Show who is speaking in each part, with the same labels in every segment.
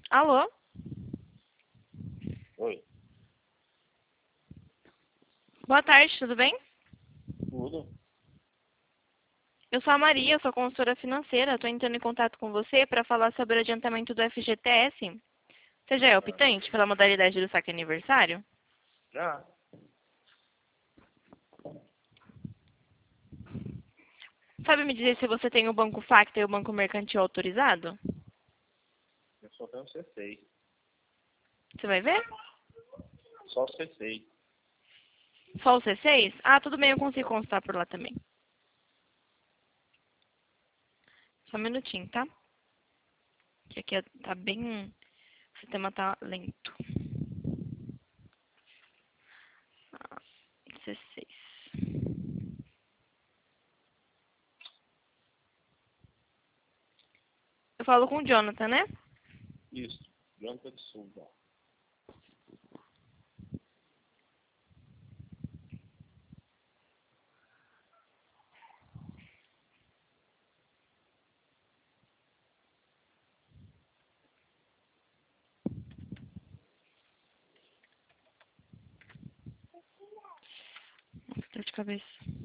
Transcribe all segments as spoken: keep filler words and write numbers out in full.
Speaker 1: Alô?
Speaker 2: Oi.
Speaker 1: Boa tarde, tudo bem?
Speaker 2: Tudo?
Speaker 1: Eu sou a Maria, eu sou consultora financeira. Estou entrando em contato com você para falar sobre o adiantamento do F G T S. Você já é
Speaker 2: Ah,
Speaker 1: optante pela modalidade do saque aniversário?
Speaker 2: já.
Speaker 1: Sabe me dizer se você tem o Banco Facta e o Banco Mercantil autorizado?
Speaker 2: Eu só tenho C seis.
Speaker 1: Você vai ver?
Speaker 2: Só C seis.
Speaker 1: Só o C seis? Ah, tudo bem, eu consigo consultar por lá também. Só um minutinho, tá? Que aqui tá bem... O sistema tá lento. Ah, C seis. Eu falo com o Jonathan, né?
Speaker 2: Isso. Jonathan de Souza.
Speaker 1: Dor de cabeça.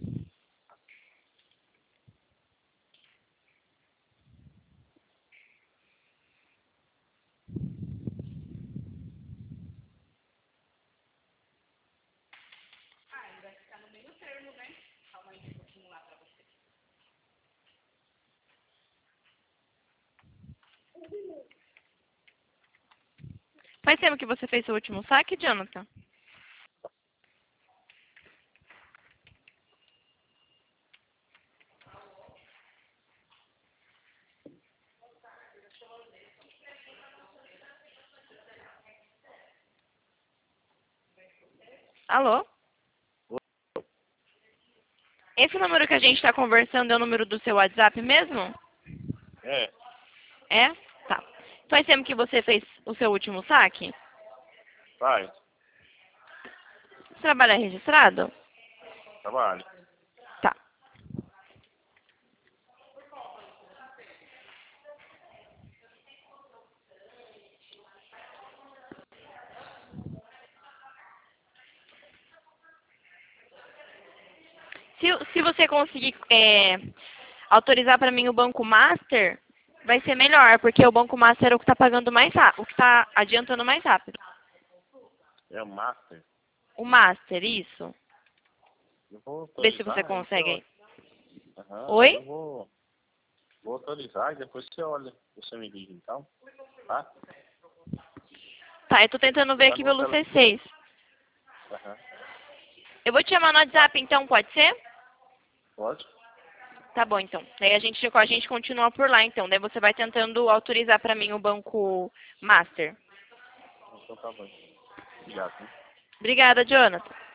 Speaker 1: Faz tempo que você fez seu último saque, Jonathan? Alô? Esse número que a gente está conversando é o número do seu WhatsApp mesmo?
Speaker 2: É.
Speaker 1: É? Tá. Faz tempo que você fez o seu último saque?
Speaker 2: Vai.
Speaker 1: Você trabalha registrado?
Speaker 2: Trabalho.
Speaker 1: Tá. Se, se você conseguir é, autorizar para mim o Banco Master, vai ser melhor, porque o Banco Master é o que está pagando mais rápido, o que está adiantando mais rápido.
Speaker 2: É o Master.
Speaker 1: O Master, isso.
Speaker 2: Eu vou
Speaker 1: Vê se você
Speaker 2: autorizar e você
Speaker 1: consegue
Speaker 2: olha.
Speaker 1: aí.
Speaker 2: Aham, aí
Speaker 1: Oi?
Speaker 2: eu vou, vou autorizar e depois você olha. Você me liga então. Tá?
Speaker 1: Tá, eu tô tentando ver
Speaker 2: Tá
Speaker 1: aqui
Speaker 2: no
Speaker 1: pelo
Speaker 2: tele...
Speaker 1: C seis.
Speaker 2: Aham.
Speaker 1: Eu vou te chamar no WhatsApp então, pode ser?
Speaker 2: Pode?
Speaker 1: Tá bom, então. Daí a gente, a gente continua por lá, então. Daí você vai tentando autorizar para mim o Banco Master.
Speaker 2: Então tá bom. Obrigado, hein?
Speaker 1: Obrigada, Jonathan.